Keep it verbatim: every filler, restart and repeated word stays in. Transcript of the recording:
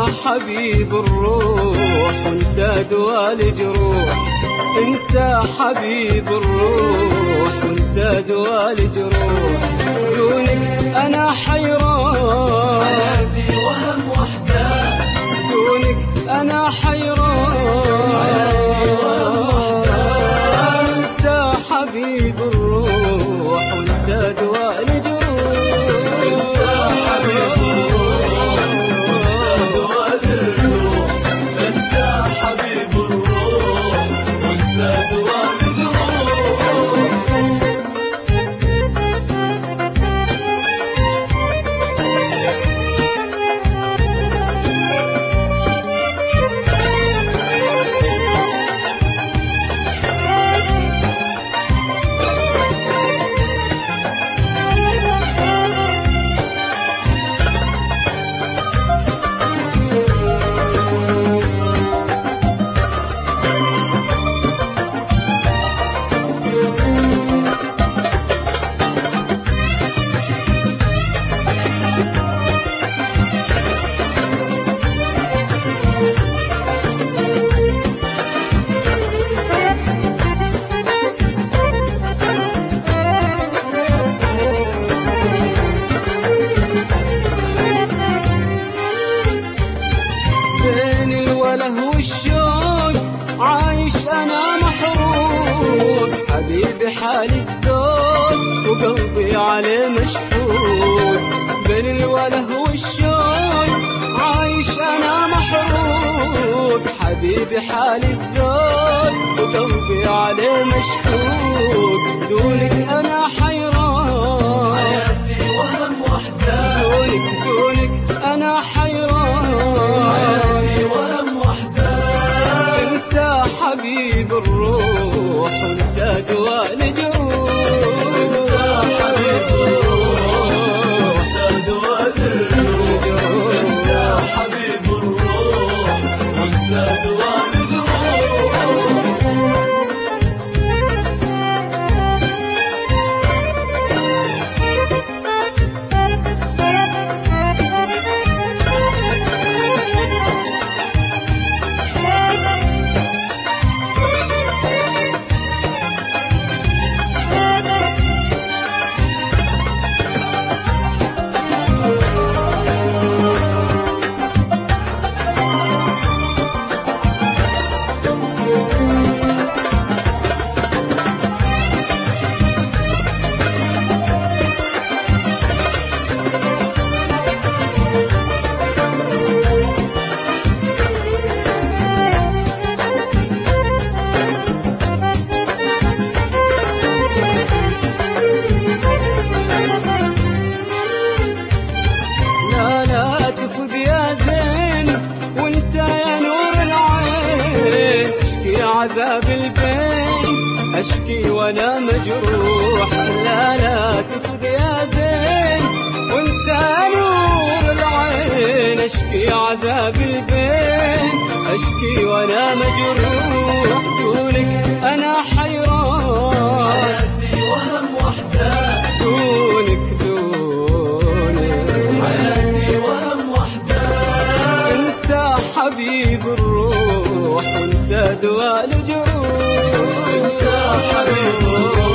حبيب الروح وانت دوا الجروح، انت حبيب الروح وانت دوا الجروح. دونك انا حيران، حياتي وهم واحزان، دونك انا حيران، حياتي وهم واحزان. انت حبيب الروح وانت دوا الجروح، انت حبيب الروح وانت دوا الجروح، انت حبيب الروح وانت دوا الجروح. والشوق عايش انا محروق، حبيبي حالي الذوق وقلبي عليه مشفوق. بين الوله والشوق عايش انا محروق، حبيبي حالي الذوق وقلبي عليه مشفوق. دونك انا حيران، حياتي وهم واحزان، دونك دونك انا حيران، حياتي وهم واحزان. انت حبيب الروح وانت دوا الجروح، انت حبيب الروح وانت دوا الجروح، انت حبيب الروح وانت دوا الجروح. عذاب البين أشكي وأنا مجروح، لا لا تصد يا زين وانت نور العين. أشكي عذاب البين أشكي وأنا مجروح، دونك أنا حيران، حياتي وهم واحزان، دونك دونك حياتي وهم واحزان. انت حبيب الروح وانت دوا الجروح، انت حبيب الروح